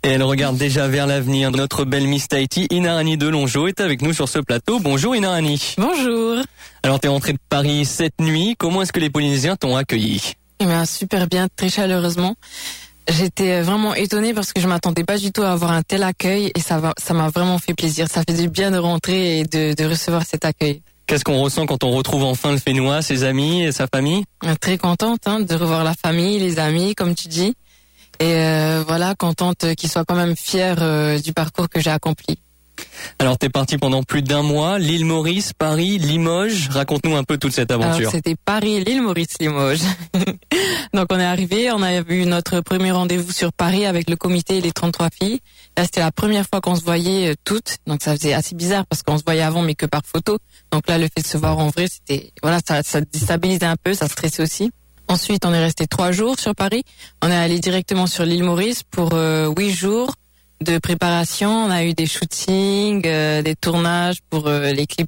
Et elle regarde déjà vers l'avenir. Notre belle Miss Tahiti, Inarani Delongeau, est avec nous sur ce plateau. Bonjour Inarani. Bonjour. Alors t'es rentrée de Paris cette nuit. Comment est-ce que les Polynésiens t'ont accueilli? Eh bien, super bien, très chaleureusement. J'étais vraiment étonnée parce que je m'attendais pas du tout à avoir un tel accueil et ça m'a vraiment fait plaisir. Ça fait du bien de rentrer et de recevoir cet accueil. Qu'est-ce qu'on ressent quand on retrouve enfin le Fénois, ses amis et sa famille? Très contente de revoir la famille, les amis, comme tu dis. Et voilà, contente qu'ils soient quand même fiers du parcours que j'ai accompli. Alors t'es parti pendant plus d'1 mois, l'île Maurice, Paris, Limoges. Raconte-nous un peu toute cette aventure. Alors c'était Paris, l'île Maurice, Limoges. Donc on est arrivé, on a eu notre premier rendez-vous sur Paris avec le comité et les 33 filles. Là c'était la première fois qu'on se voyait toutes, donc ça faisait assez bizarre parce qu'on se voyait avant mais que par photo. Donc là le fait de se voir en vrai, c'était voilà, ça déstabilisait un peu, ça stressait aussi. Ensuite on est resté 3 jours sur Paris. On est allé directement sur l'île Maurice pour 8 jours de préparation. On a eu des shootings, des tournages pour les clips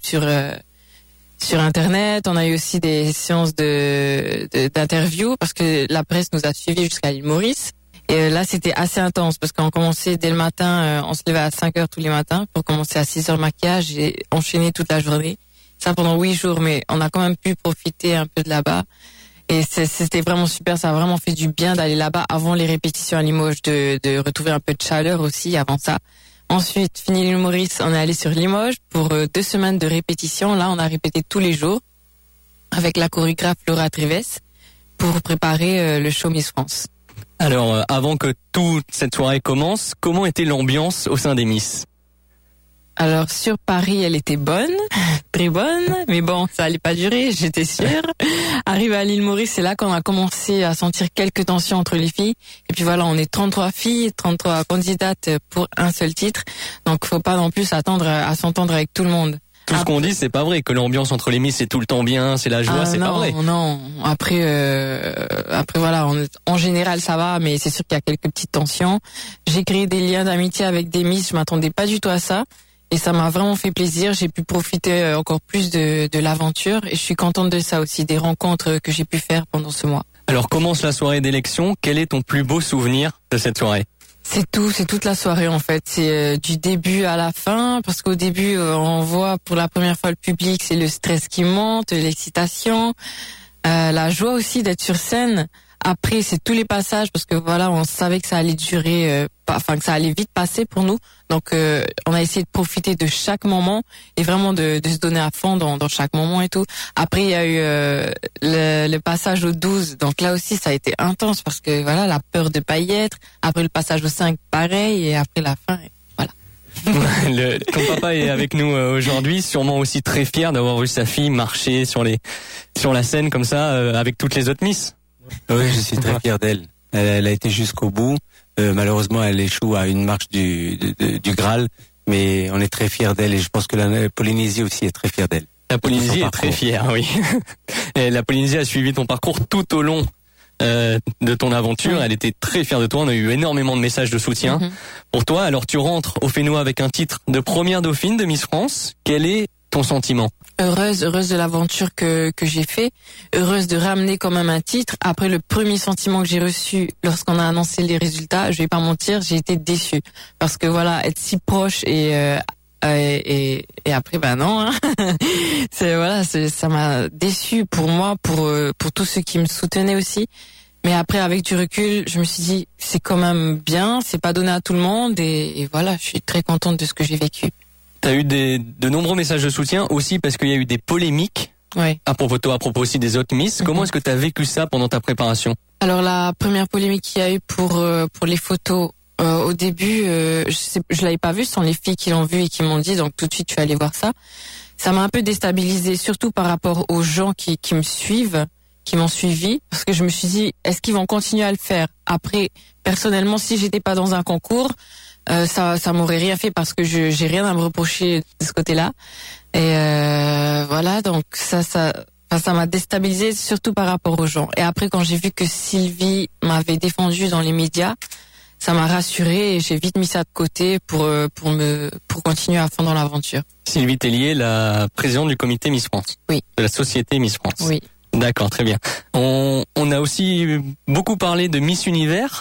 sur internet. On a eu aussi des séances d'interviews parce que la presse nous a suivis jusqu'à l'île Maurice. Et là, c'était assez intense parce qu'on commençait dès le matin, on se levait à 5h tous les matins pour commencer à 6h maquillage et enchaîner toute la journée. Ça pendant 8 jours, mais on a quand même pu profiter un peu de là-bas. Et c'était vraiment super, ça a vraiment fait du bien d'aller là-bas avant les répétitions à Limoges, de retrouver un peu de chaleur aussi avant ça. Ensuite, fini l'île Maurice, on est allé sur Limoges pour 2 semaines de répétition. Là, on a répété tous les jours avec la chorégraphe Laura Trives pour préparer le show Miss France. Alors, avant que toute cette soirée commence, comment était l'ambiance au sein des Miss? Alors sur Paris, elle était bonne, très bonne, mais bon, ça allait pas durer, j'étais sûre. Arrivé à l'île Maurice, c'est là qu'on a commencé à sentir quelques tensions entre les filles. Et puis voilà, on est 33 filles, 33 candidates pour un seul titre. Donc faut pas non plus s'attendre à s'entendre avec tout le monde. Tout ce qu'on dit, c'est pas vrai, que l'ambiance entre les Miss c'est tout le temps bien, c'est la joie, c'est non, pas vrai. Non, après voilà, en général ça va, mais c'est sûr qu'il y a quelques petites tensions. J'ai créé des liens d'amitié avec des Miss, je m'attendais pas du tout à ça. Et ça m'a vraiment fait plaisir, j'ai pu profiter encore plus de l'aventure et je suis contente de ça aussi, des rencontres que j'ai pu faire pendant ce mois. Alors commence la soirée d'élection, quel est ton plus beau souvenir de cette soirée? C'est toute la soirée en fait, c'est du début à la fin, parce qu'au début on voit pour la première fois le public, c'est le stress qui monte, l'excitation, la joie aussi d'être sur scène. Après, c'est tous les passages parce que voilà, on savait que ça allait durer, que ça allait vite passer pour nous. Donc, on a essayé de profiter de chaque moment et vraiment de se donner à fond dans chaque moment et tout. Après, il y a eu le passage au 12. Donc là aussi, ça a été intense parce que voilà, la peur de pas y être. Après le passage au 5, pareil. Et après la fin, voilà. Ton papa est avec nous aujourd'hui, sûrement aussi très fier d'avoir vu sa fille marcher sur la scène comme ça avec toutes les autres Miss. Oui, je suis très fier d'elle. Elle a été jusqu'au bout. Malheureusement, elle échoue à une marche du Graal, mais on est très fiers d'elle et je pense que la Polynésie aussi est très fière d'elle. La Polynésie est très fière, oui. Et la Polynésie a suivi ton parcours tout au long de ton aventure. Elle était très fière de toi. On a eu énormément de messages de soutien pour toi. Alors tu rentres au Fénois avec un titre de première dauphine de Miss France. Quel est ton sentiment? Heureuse de l'aventure que j'ai fait, heureuse de ramener quand même un titre. Après le premier sentiment que j'ai reçu lorsqu'on a annoncé les résultats, je vais pas mentir, j'ai été déçue parce que voilà, être si proche et après non, ça m'a déçue pour moi, pour tous ceux qui me soutenaient aussi. Mais après, avec du recul, je me suis dit c'est quand même bien, c'est pas donné à tout le monde et voilà, je suis très contente de ce que j'ai vécu. T'as eu de nombreux messages de soutien aussi parce qu'il y a eu des polémiques à propos de toi, à propos aussi des autres Miss. Comment est-ce que t'as vécu ça pendant ta préparation? Alors la première polémique qu'il y a eu pour les photos, au début, je l'avais pas vu, ce sont les filles qui l'ont vu et qui m'ont dit, donc tout de suite tu vas aller voir ça. Ça m'a un peu déstabilisée, surtout par rapport aux gens qui me suivent, qui m'ont suivi, parce que je me suis dit, est-ce qu'ils vont continuer à le faire? Après, personnellement, si j'étais pas dans un concours, ça m'aurait rien fait parce que j'ai rien à me reprocher de ce côté-là. Et voilà, donc ça m'a déstabilisée surtout par rapport aux gens. Et après, quand j'ai vu que Sylvie m'avait défendue dans les médias, ça m'a rassurée et j'ai vite mis ça de côté pour continuer à fond dans l'aventure. Sylvie Tellier, la présidente du comité Miss France. Oui. De la société Miss France. Oui. D'accord, très bien. On a aussi beaucoup parlé de Miss Univers.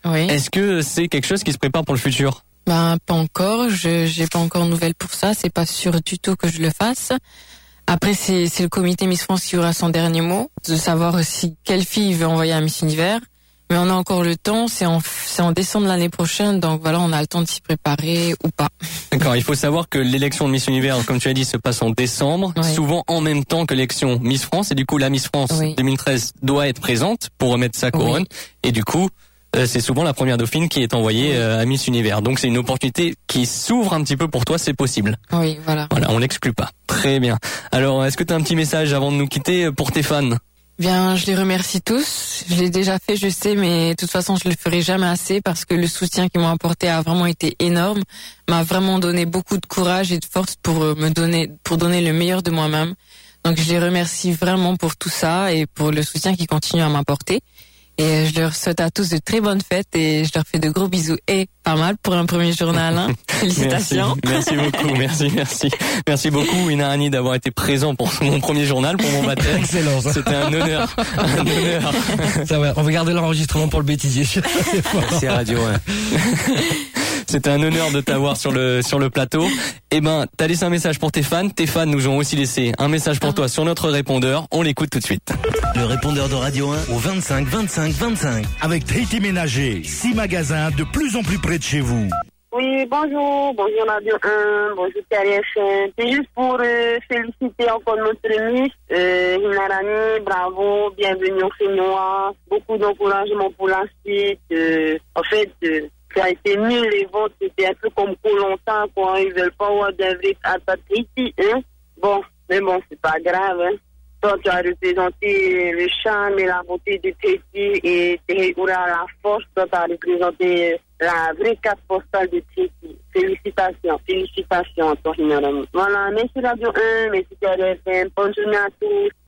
Oui. Est-ce que c'est quelque chose qui se prépare pour le futur? Ben, pas encore. J'ai pas encore de nouvelles pour ça. C'est pas sûr du tout que je le fasse. Après, c'est le comité Miss France qui aura son dernier mot, de savoir si quelle fille il veut envoyer à Miss Univers. Mais on a encore le temps, c'est en décembre l'année prochaine, donc voilà, on a le temps de s'y préparer ou pas. D'accord, il faut savoir que l'élection de Miss Univers, comme tu as dit, se passe en décembre, souvent en même temps que l'élection Miss France, et du coup la Miss France 2013 doit être présente pour remettre sa couronne, et du coup c'est souvent la première dauphine qui est envoyée à Miss Univers. Donc c'est une opportunité qui s'ouvre un petit peu pour toi, c'est possible. Oui, voilà. Voilà, on l'exclut pas. Très bien. Alors, est-ce que tu as un petit message avant de nous quitter pour tes fans? Bien, je les remercie tous. Je l'ai déjà fait, je sais, mais de toute façon, je le ferai jamais assez parce que le soutien qu'ils m'ont apporté a vraiment été énorme, m'a vraiment donné beaucoup de courage et de force pour donner le meilleur de moi-même. Donc, je les remercie vraiment pour tout ça et pour le soutien qu'ils continuent à m'apporter. Et je leur souhaite à tous de très bonnes fêtes et je leur fais de gros bisous et pas mal pour un premier journal. Hein. Félicitations. Merci beaucoup, merci beaucoup Inarani d'avoir été présent pour mon premier journal, pour mon baptême. Excellent. C'était un honneur. Ça va, on va garder l'enregistrement pour le bêtisier. C'est Radio 1. C'était un honneur de t'avoir sur le plateau. Eh ben, t'as laissé un message pour tes fans. Tes fans nous ont aussi laissé un message pour toi sur notre répondeur. On l'écoute tout de suite. Le répondeur de Radio 1 au 25 25 25. Avec Tahiti Ménager, 6 magasins de plus en plus près de chez vous. Oui, bonjour Radio 1, bonjour TRFM. C'est juste pour féliciter encore notre Miss, Inarani, bravo, bienvenue au Fénois, beaucoup d'encouragement pour la suite. En fait, ça a été nul les votes, c'était un peu comme Koh-Longtemps, quoi. Ils veulent pas avoir d'un vrai Tahiti, hein. Bon, mais bon, c'est pas grave, hein. Toi, tu as représenté le charme et la beauté de Tahiti et Teheura la force. Toi, tu as représenté la vraie carte postale de Tahiti. Félicitations à toi, Inarani. Voilà, merci Radio 1, merci TRFM, bonne journée à tous.